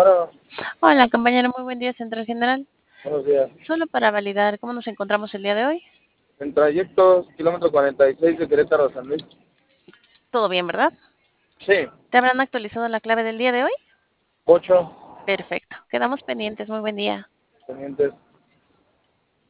Bueno, Hola, compañero, muy buen día, Central General. buenos días. Solo para validar cómo nos encontramos el día de hoy. En trayectos, kilómetro 46 de Querétaro a San Luis. Todo bien, ¿verdad? Sí, ¿Te habrán actualizado la clave del día de hoy? 8 Perfecto. Quedamos pendientes. Muy buen día. pendientes.